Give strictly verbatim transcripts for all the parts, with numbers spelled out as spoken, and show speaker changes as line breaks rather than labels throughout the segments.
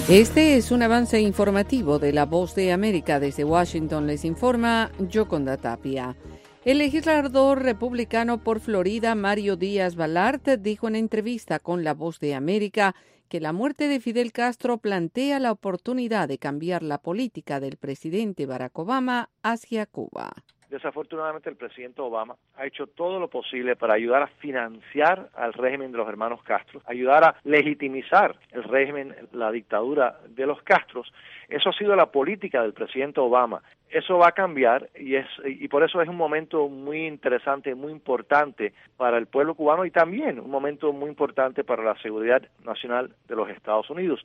Este es un avance informativo de La Voz de América. Desde Washington les informa Yoconda Tapia. El legislador republicano por Florida, Mario Díaz-Balart, dijo en entrevista con La Voz de América que la muerte de Fidel Castro plantea la oportunidad de cambiar la política del presidente Barack Obama hacia Cuba.
Desafortunadamente, el presidente Obama ha hecho todo lo posible para ayudar a financiar al régimen de los hermanos Castro, ayudar a legitimizar el régimen, la dictadura de los Castros. Eso ha sido la política del presidente Obama. Eso va a cambiar y es y por eso es un momento muy interesante, muy importante para el pueblo cubano y también un momento muy importante para la seguridad nacional de los Estados Unidos.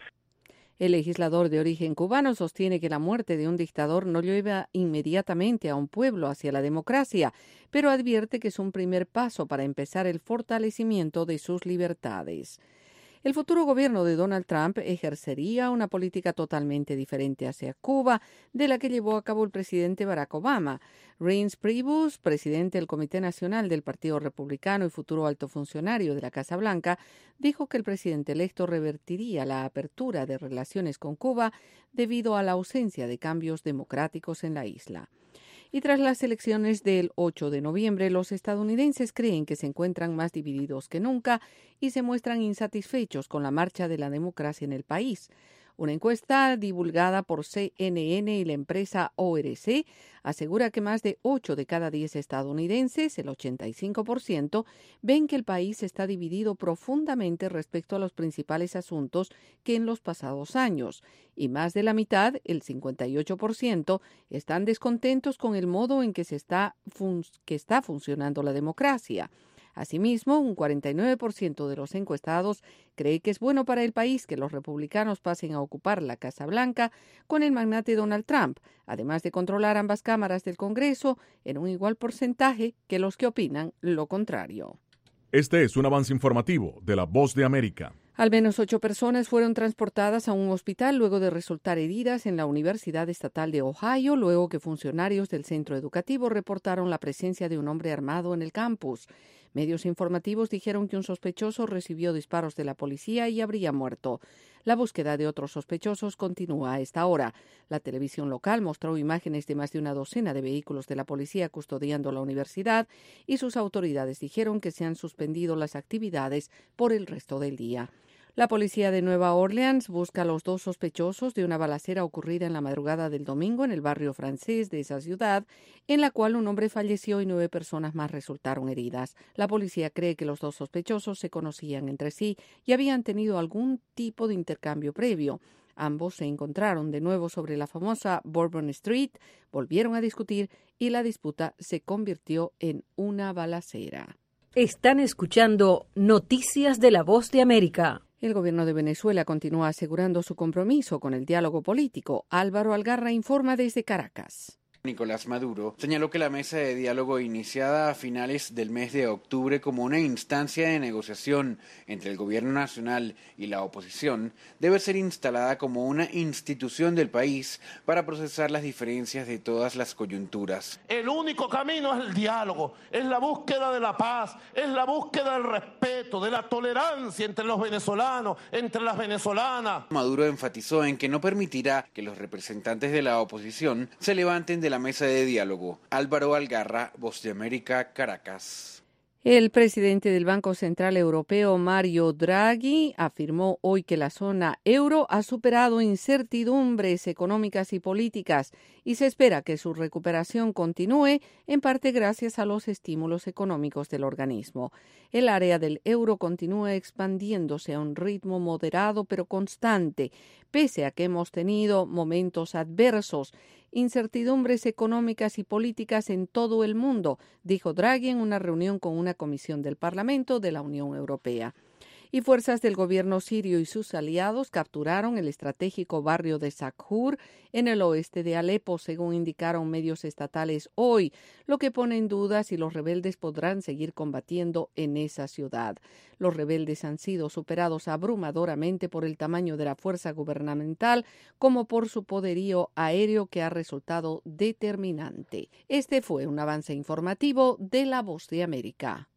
El legislador de origen cubano sostiene que la muerte de un dictador no lleva inmediatamente a un pueblo hacia la democracia, pero advierte que es un primer paso para empezar el fortalecimiento de sus libertades. El futuro gobierno de Donald Trump ejercería una política totalmente diferente hacia Cuba de la que llevó a cabo el presidente Barack Obama. Reince Priebus, presidente del Comité Nacional del Partido Republicano y futuro alto funcionario de la Casa Blanca, dijo que el presidente electo revertiría la apertura de relaciones con Cuba debido a la ausencia de cambios democráticos en la isla. Y tras las elecciones del ocho de noviembre, los estadounidenses creen que se encuentran más divididos que nunca y se muestran insatisfechos con la marcha de la democracia en el país. Una encuesta divulgada por C N N y la empresa O R C asegura que más de ocho de cada diez estadounidenses, el ochenta y cinco por ciento, ven que el país está dividido profundamente respecto a los principales asuntos que en los pasados años, y más de la mitad, el cincuenta y ocho por ciento, están descontentos con el modo en que, se está, fun- que está funcionando la democracia. Asimismo, un cuarenta y nueve por ciento de los encuestados cree que es bueno para el país que los republicanos pasen a ocupar la Casa Blanca con el magnate Donald Trump, además de controlar ambas cámaras del Congreso en un igual porcentaje que los que opinan lo contrario.
Este es un avance informativo de La Voz de América.
Al menos ocho personas fueron transportadas a un hospital luego de resultar heridas en la Universidad Estatal de Ohio, luego que funcionarios del centro educativo reportaron la presencia de un hombre armado en el campus. Medios informativos dijeron que un sospechoso recibió disparos de la policía y habría muerto. La búsqueda de otros sospechosos continúa a esta hora. La televisión local mostró imágenes de más de una docena de vehículos de la policía custodiando la universidad y sus autoridades dijeron que se han suspendido las actividades por el resto del día. La policía de Nueva Orleans busca a los dos sospechosos de una balacera ocurrida en la madrugada del domingo en el barrio francés de esa ciudad, en la cual un hombre falleció y nueve personas más resultaron heridas. La policía cree que los dos sospechosos se conocían entre sí y habían tenido algún tipo de intercambio previo. Ambos se encontraron de nuevo sobre la famosa Bourbon Street, volvieron a discutir y la disputa se convirtió en una balacera.
Están escuchando Noticias de La Voz de América.
El gobierno de Venezuela continúa asegurando su compromiso con el diálogo político. Álvaro Algarra informa desde Caracas.
Nicolás Maduro señaló que la mesa de diálogo iniciada a finales del mes de octubre como una instancia de negociación entre el gobierno nacional y la oposición debe ser instalada como una institución del país para procesar las diferencias de todas las coyunturas.
El único camino es el diálogo, es la búsqueda de la paz, es la búsqueda del respeto, de la tolerancia entre los venezolanos, entre las venezolanas.
Maduro enfatizó en que no permitirá que los representantes de la oposición se levanten de la mesa de diálogo. Álvaro Algarra, Voz de América, Caracas.
El presidente del Banco Central Europeo, Mario Draghi, afirmó hoy que la zona euro ha superado incertidumbres económicas y políticas y se espera que su recuperación continúe, en parte gracias a los estímulos económicos del organismo. El área del euro continúa expandiéndose a un ritmo moderado pero constante, pese a que hemos tenido momentos adversos, incertidumbres económicas y políticas en todo el mundo, dijo Draghi en una reunión con una comisión del Parlamento de la Unión Europea. Y fuerzas del gobierno sirio y sus aliados capturaron el estratégico barrio de Sakhur en el oeste de Alepo, según indicaron medios estatales hoy, lo que pone en duda si los rebeldes podrán seguir combatiendo en esa ciudad. Los rebeldes han sido superados abrumadoramente por el tamaño de la fuerza gubernamental como por su poderío aéreo que ha resultado determinante. Este fue un avance informativo de La Voz de América.